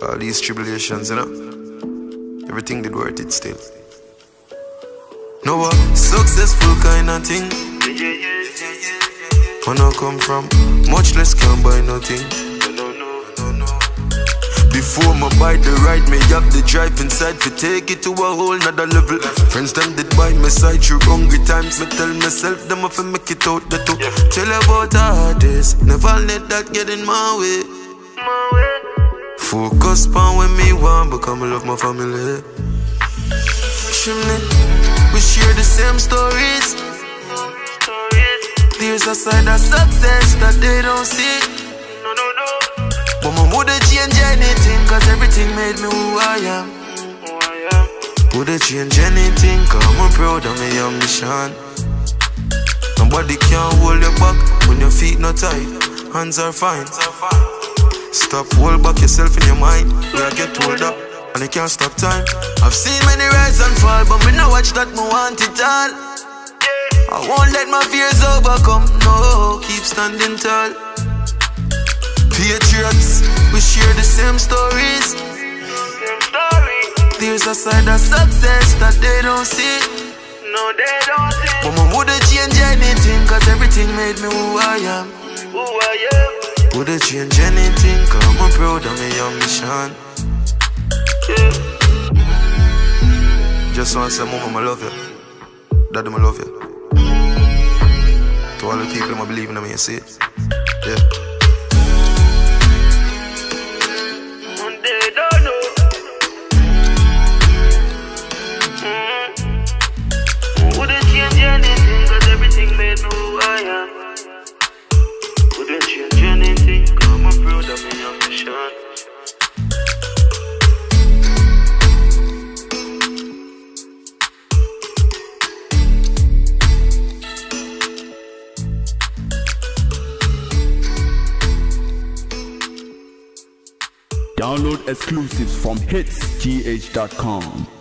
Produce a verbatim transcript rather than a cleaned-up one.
All these tribulations, you know, everything did worth it still. No, a successful kind of thing. When I come from, much less can buy nothing. Before me buy the ride, me have the drive inside to take it to a whole nother level. Friends them did buy my side through hungry times. Me tell myself them if I make it out the two. Tell about hardest, never let that get in my way. Focus on when me want, because I love my family. Chimney, we share the same stories. There's a side of success that they don't see. But I wouldn't change anything, cause everything made me who I am. Wouldn't change anything, cause I'm proud of my ambition. Nobody can hold you back when your feet not tight, hands are fine. Stop, hold back yourself in your mind. We are get hold up, and you can't stop time. I've seen many rise and fall, but me no watch that, me want it all. I won't let my fears overcome, no, keep standing tall. Patriots, we share the same stories. There's a side of success that they don't see. No, they don't see. But I wouldn't change anything, cause everything made me who I am. Who I am. Wouldn't change anything, cause I'm proud of my ambition. Yeah. Just want to say, Mama, I love you. Daddy, I love you. To all the people who believe in me, you see it. Yeah. They don't know. Mm-hmm. Wouldn't change anything, cause everything made me who I am. Wouldn't change anything, cause I'm proud of my ambition. Download exclusives from hits g h dot com.